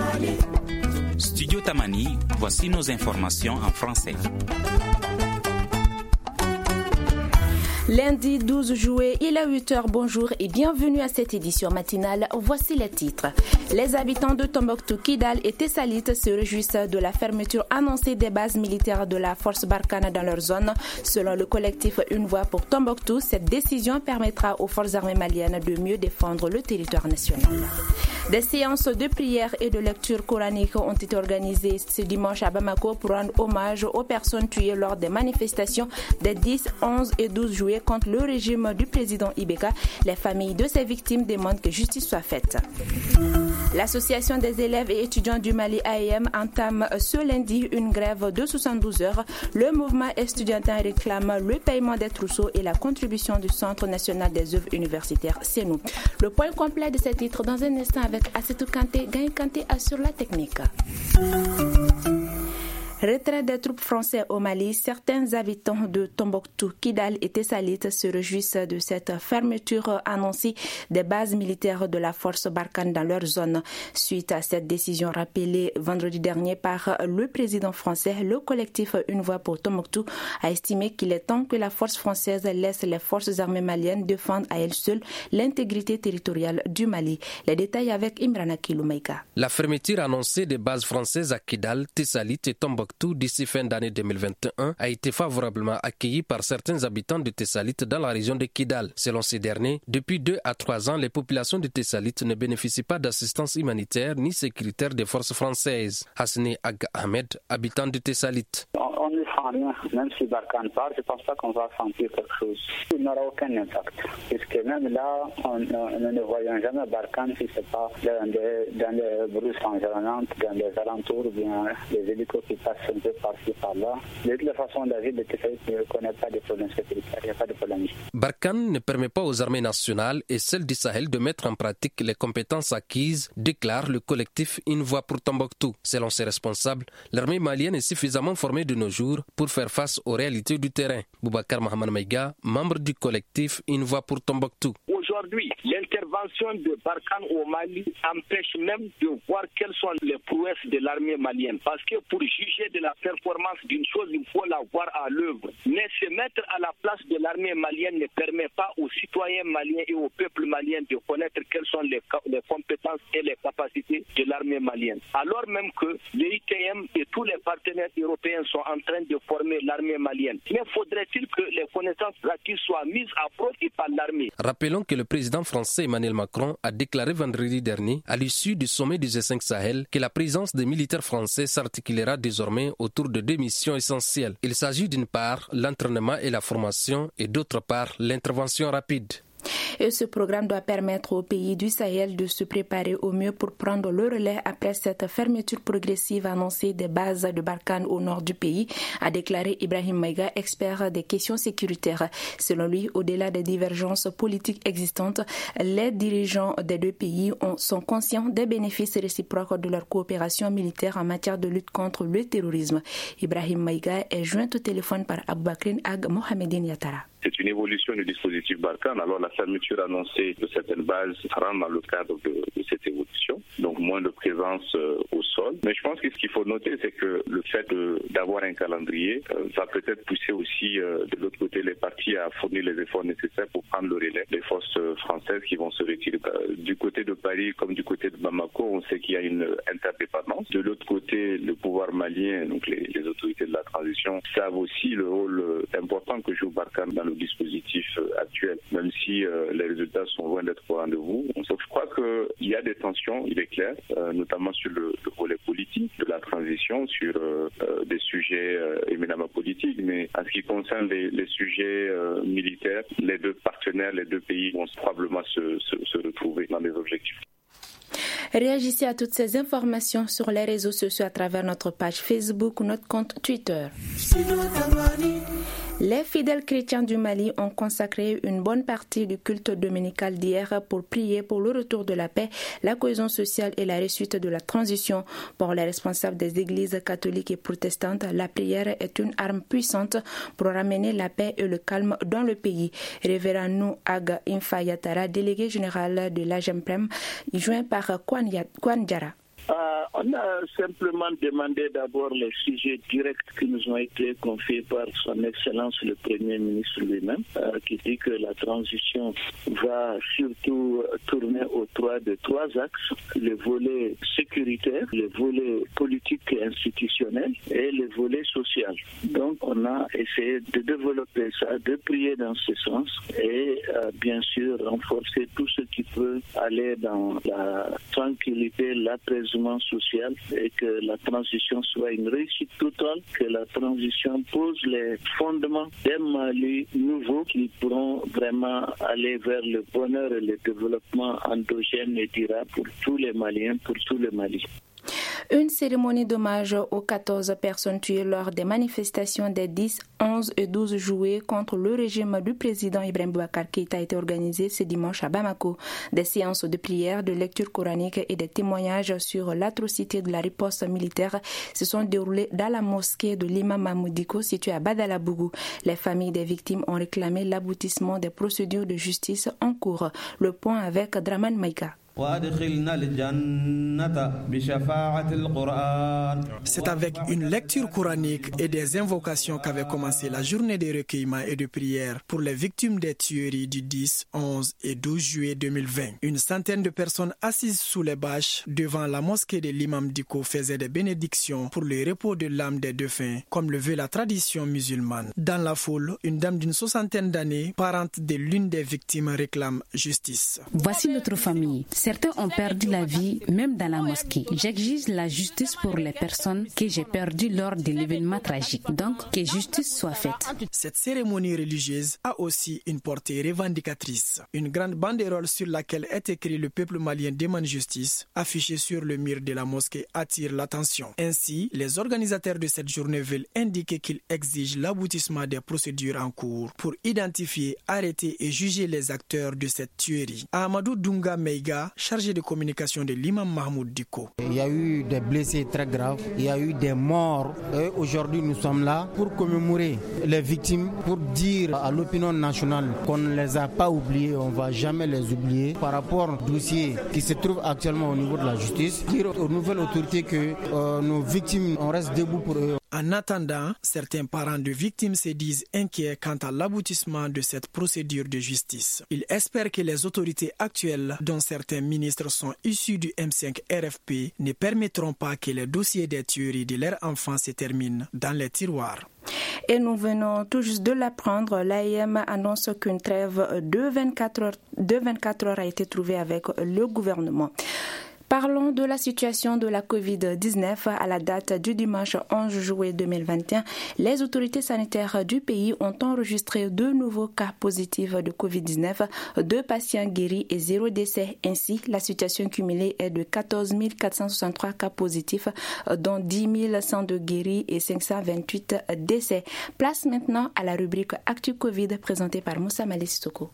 Studio Tamani, voici nos informations en français. Lundi 12 juillet, il est 8h. Bonjour et bienvenue à cette édition matinale. Voici les titres. Les habitants de Tombouctou, Kidal et Tessalit se réjouissent de la fermeture annoncée des bases militaires de la force Barkhane dans leur zone. Selon le collectif Une Voix pour Tombouctou, cette décision permettra aux forces armées maliennes de mieux défendre le territoire national. Des séances de prière et de lecture coranique ont été organisées ce dimanche à Bamako pour rendre hommage aux personnes tuées lors des manifestations des 10, 11 et 12 juillet contre le régime du président Ibeka. Les familles de ces victimes demandent que justice soit faite. L'association des élèves et étudiants du Mali AEM entame ce lundi une grève de 72 heures. Le mouvement estudiantin réclame le paiement des trousseaux et la contribution du Centre national des œuvres universitaires CENU. Le point complet de ces titres dans un instant avec Assetou Kanté. Gagne Kanté assure la technique. Retrait des troupes françaises au Mali, certains habitants de Tombouctou, Kidal et Tessalit se réjouissent de cette fermeture annoncée des bases militaires de la force Barkhane dans leur zone. Suite à cette décision rappelée vendredi dernier par le président français, le collectif Une Voix pour Tombouctou a estimé qu'il est temps que la force française laisse les forces armées maliennes défendre à elles seules l'intégrité territoriale du Mali. Les détails avec Imrana Kiloumaïka. La fermeture annoncée des bases françaises à Kidal, Tessalit et Tombouctou d'ici fin d'année 2021 a été favorablement accueilli par certains habitants de Tessalit dans la région de Kidal. Selon ces derniers, depuis 2 à 3 ans, les populations de Tessalit ne bénéficient pas d'assistance humanitaire ni sécuritaire des forces françaises. Hasni Ag Ahmed, habitant de Tessalit. On ne sent rien, même si Barkhane part, je ne pense pas qu'on va sentir quelque chose. Il n'aura aucun impact, puisque même là, on ne voyons jamais Barkhane si ce n'est pas dans les brousses environnantes, dans les alentours, ou bien les hélicos qui passent un peu par-ci, par-là. De toute façon, la ville de Tessalit ne connaît pas de problème sécuritaire, il n'y a pas de problème. Barkhane ne permet pas aux armées nationales et celles du Sahel de mettre en pratique les compétences acquises, déclare le collectif Une Voix pour Tombouctou. Selon ses responsables, l'armée malienne est suffisamment formée de nos jours pour faire face aux réalités du terrain. Boubacar Mohamed Maïga, membre du collectif Une Voix pour Tombouctou. Aujourd'hui, l'intervention de Barkhane au Mali empêche même de voir quelles sont les prouesses de l'armée malienne. Parce que pour juger de la performance d'une chose, il faut la voir à l'œuvre. Mais se mettre à la place de l'armée malienne ne permet pas aux citoyens maliens et au peuple malien de connaître quelles sont les compétences et les capacités de l'armée malienne. Alors même que l'ITM et tous les partenaires européens sont en train de former l'armée malienne. Mais faudrait-il que les connaissances acquises soient mises à profit par l'armée? Rappelons que le président français Emmanuel Macron a déclaré vendredi dernier, à l'issue du sommet du G5 Sahel, que la présence des militaires français s'articulera désormais autour de 2 missions essentielles. Il s'agit d'une part l'entraînement et la formation et d'autre part l'intervention rapide. Et ce programme doit permettre aux pays du Sahel de se préparer au mieux pour prendre le relais après cette fermeture progressive annoncée des bases de Barkhane au nord du pays, a déclaré Ibrahim Maïga, expert des questions sécuritaires. Selon lui, au-delà des divergences politiques existantes, les dirigeants des deux pays sont conscients des bénéfices réciproques de leur coopération militaire en matière de lutte contre le terrorisme. Ibrahim Maïga est joint au téléphone par Aboubakrin Ag Mohamedine Yatara. C'est une évolution du dispositif Barkhane. Alors la fermeture annoncée de certaines bases rentre dans le cadre de cette évolution. Donc moins de présence au sol. Mais je pense que ce qu'il faut noter, c'est que le fait d'avoir un calendrier va peut-être pousser aussi de l'autre côté les partis à fournir les efforts nécessaires pour prendre le relais. Les forces françaises qui vont se retirer du côté de Paris comme du côté de Bamako, on sait qu'il y a une interdépendance. De l'autre côté, le pouvoir malien, donc les autorités de la transition, savent aussi le rôle important que joue Barkhane dans le dispositif actuel, même si les résultats sont loin d'être au rendez-vous. Je crois qu'il y a des tensions, il est clair, notamment sur le volet politique de la transition, sur des sujets éminemment politiques, mais en ce qui concerne les sujets militaires, les deux partenaires, les deux pays vont probablement se retrouver dans des objectifs. Réagissez à toutes ces informations sur les réseaux sociaux à travers notre page Facebook ou notre compte Twitter. Les fidèles chrétiens du Mali ont consacré une bonne partie du culte dominical d'hier pour prier pour le retour de la paix, la cohésion sociale et la réussite de la transition. Pour les responsables des églises catholiques et protestantes, la prière est une arme puissante pour ramener la paix et le calme dans le pays. Révérend Nou Ag Infa Yatara, délégué général de l'AGEMPREM, joint par Kwan Diara. On a simplement demandé d'abord les sujets directs qui nous ont été confiés par son Excellence le Premier ministre lui-même, qui dit que la transition va surtout tourner autour de trois axes: le volet sécuritaire, le volet politique et institutionnel et le volet social. Donc on a essayé de développer ça, de prier dans ce sens et bien sûr renforcer tout ce qui peut aller dans la tranquillité, l'apaisement social et que la transition soit une réussite totale, que la transition pose les fondements d'un Mali nouveau qui pourront vraiment aller vers le bonheur et le développement endogène et durable pour tous les Maliens, pour tout le Mali. Une cérémonie d'hommage aux 14 personnes tuées lors des manifestations des 10, 11 et 12 juillet contre le régime du président Ibrahim Boubacar Keïta a été organisée ce dimanche à Bamako. Des séances de prière, de lecture coranique et des témoignages sur l'atrocité de la riposte militaire se sont déroulés dans la mosquée de l'imam Mahmoud Dicko située à Badalabougou. Les familles des victimes ont réclamé l'aboutissement des procédures de justice en cours. Le point avec Draman Maïka. C'est avec une lecture coranique et des invocations qu'avait commencé la journée de recueillement et de prière pour les victimes des tueries du 10, 11 et 12 juillet 2020. Une centaine de personnes assises sous les bâches devant la mosquée de l'imam Dicko faisaient des bénédictions pour le repos de l'âme des défunts, comme le veut la tradition musulmane. Dans la foule, une dame d'une 60aine d'années, parente de l'une des victimes, réclame justice. Voici notre famille. Certains ont perdu la vie, même dans la mosquée. J'exige la justice pour les personnes que j'ai perdues lors de l'événement tragique. Donc, que justice soit faite. Cette cérémonie religieuse a aussi une portée revendicatrice. Une grande banderole sur laquelle est écrit « Le peuple malien demande justice » affichée sur le mur de la mosquée attire l'attention. Ainsi, les organisateurs de cette journée veulent indiquer qu'ils exigent l'aboutissement des procédures en cours pour identifier, arrêter et juger les acteurs de cette tuerie. Amadou Dunga Meiga, chargé de communication de l'imam Mahmoud Dicko. Il y a eu des blessés très graves, il y a eu des morts. Et aujourd'hui, nous sommes là pour commémorer les victimes, pour dire à l'opinion nationale qu'on ne les a pas oubliés, on ne va jamais les oublier. Par rapport au dossier qui se trouve actuellement au niveau de la justice, dire aux nouvelles autorités que nos victimes, on reste debout pour eux. En attendant, certains parents de victimes se disent inquiets quant à l'aboutissement de cette procédure de justice. Ils espèrent que les autorités actuelles, dont certains ministres sont issus du M5 RFP, ne permettront pas que les dossiers des tueries de leurs enfants se terminent dans les tiroirs. Et nous venons tout juste de l'apprendre, l'AEM annonce qu'une trêve de 24 heures a été trouvée avec le gouvernement. Parlons de la situation de la COVID-19. À la date du dimanche 11 juillet 2021, les autorités sanitaires du pays ont enregistré 2 nouveaux cas positifs de COVID-19, 2 patients guéris et 0 décès. Ainsi, la situation cumulée est de 14 463 cas positifs, dont 10 102 guéris et 528 décès. Place maintenant à la rubrique Actu Covid présentée par Moussa Malissoko.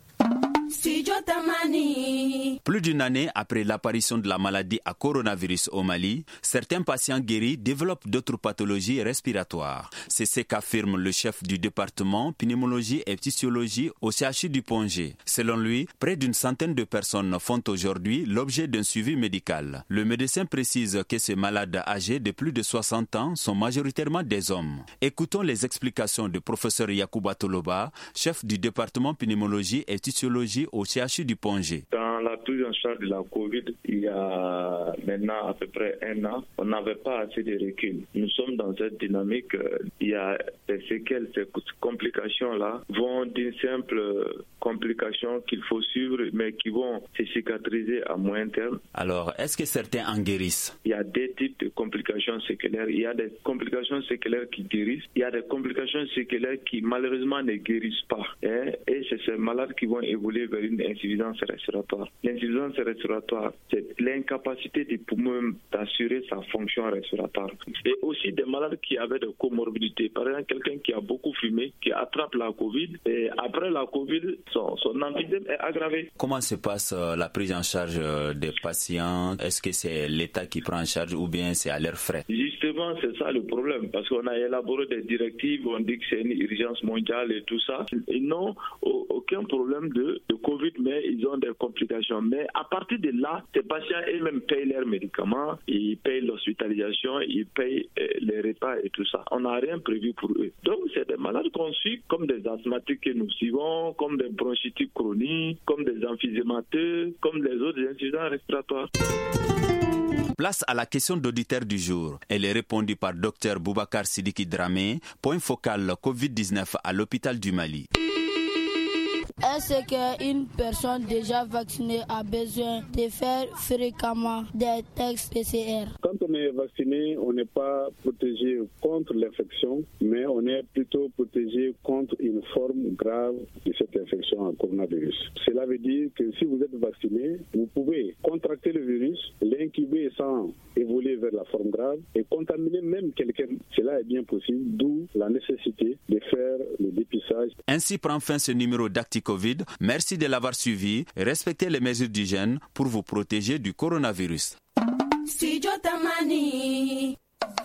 Plus d'une année après l'apparition de la maladie à coronavirus au Mali, certains patients guéris développent d'autres pathologies respiratoires. C'est ce qu'affirme le chef du département pneumologie et physiologie au CHU du Pongé. Selon lui, près d'une centaine de personnes font aujourd'hui l'objet d'un suivi médical. Le médecin précise que ces malades âgés de plus de 60 ans sont majoritairement des hommes. Écoutons les explications du professeur Yacouba Toloba, chef du département pneumologie et physiologie au CHU du Pongé. Dans la prise en charge de la COVID, il y a maintenant à peu près 1 an, on n'avait pas assez de recul. Nous sommes dans cette dynamique, il y a des séquelles, ces complications-là vont d'une simple complication qu'il faut suivre, mais qui vont se cicatriser à moyen terme. Alors, est-ce que certains en guérissent? Il y a 2 types de complications séquelaires. Il y a des complications séquelaires qui guérissent. Il y a des complications séquelaires qui malheureusement ne guérissent pas. Et c'est ces malades qui vont évoluer vers une insuffisance respiratoire. L'insuffisance respiratoire, c'est l'incapacité des poumons d'assurer sa fonction respiratoire. Et aussi des malades qui avaient des comorbidités. Par exemple, quelqu'un qui a beaucoup fumé, qui attrape la COVID, et après la COVID, son emphysème est aggravé. Comment se passe la prise en charge des patients? Est-ce que c'est l'État qui prend en charge ou bien c'est à leurs frais? Justement, Malheureusement, c'est ça le problème, parce qu'on a élaboré des directives, on dit que c'est une urgence mondiale et tout ça. Ils n'ont aucun problème de Covid, mais ils ont des complications. Mais à partir de là, ces patients eux-mêmes payent leurs médicaments, ils payent l'hospitalisation, ils payent les repas et tout ça. On n'a rien prévu pour eux. Donc, c'est des malades qu'on suit comme des asthmatiques que nous suivons, comme des bronchitiques chroniques, comme des emphysémateux, comme les autres insuffisants respiratoires. Place à la question d'auditeur du jour. Elle est répondue par Dr Boubacar Sidiki Dramé, point focal Covid-19 à l'hôpital du Mali. Est-ce qu'une personne déjà vaccinée a besoin de faire fréquemment des tests PCR? Quand on est vacciné, on n'est pas protégé contre l'infection, mais on est plutôt protégé contre une forme grave de cette infection à coronavirus. Cela veut dire que si vous êtes vacciné, vous pouvez contracter le virus, l'incuber sans évoluer vers la forme grave et contaminer même quelqu'un. Cela est bien possible, d'où la nécessité de faire le dépistage. Ainsi prend fin ce numéro d'ActiCovid. Merci de l'avoir suivi. Respectez les mesures d'hygiène pour vous protéger du coronavirus. Studio Tamani,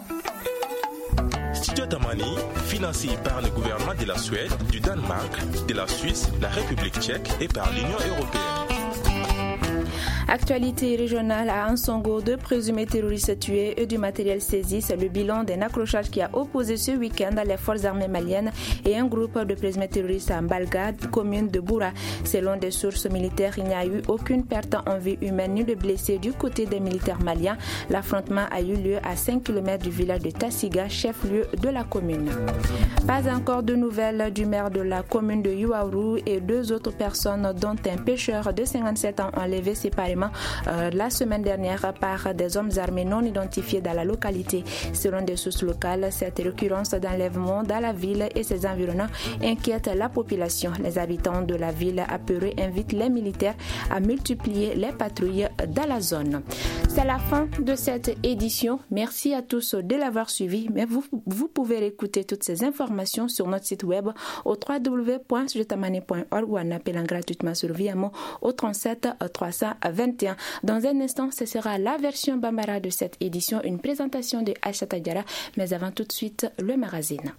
financé par le gouvernement de la Suède, du Danemark, de la Suisse, la République tchèque et par l'Union européenne. Actualité régionale à Ansongo, 2 présumés terroristes tués et du matériel saisi. C'est le bilan d'un accrochage qui a opposé ce week-end les forces armées maliennes et un groupe de présumés terroristes à Mbalga, commune de Boura. Selon des sources militaires, il n'y a eu aucune perte en vie humaine ni de blessés du côté des militaires maliens. L'affrontement a eu lieu à 5 km du village de Tassiga, chef-lieu de la commune. Pas encore de nouvelles du maire de la commune de Yuauru et 2 autres personnes, dont un pêcheur de 57 ans enlevé séparément la semaine dernière par des hommes armés non identifiés dans la localité. Selon des sources locales, cette récurrence d'enlèvement dans la ville et ses environnants inquiète la population. Les habitants de la ville apeurés invitent les militaires à multiplier les patrouilles dans la zone. C'est la fin de cette édition. Merci à tous de l'avoir suivi. Mais vous pouvez réécouter toutes ces informations sur notre site web au www.studiotamané.org ou en appelant gratuitement sur Viamo au 37 321. Dans un instant, ce sera la version Bambara de cette édition, une présentation de Aïcha Tadjara, mais avant tout de suite, le magazine.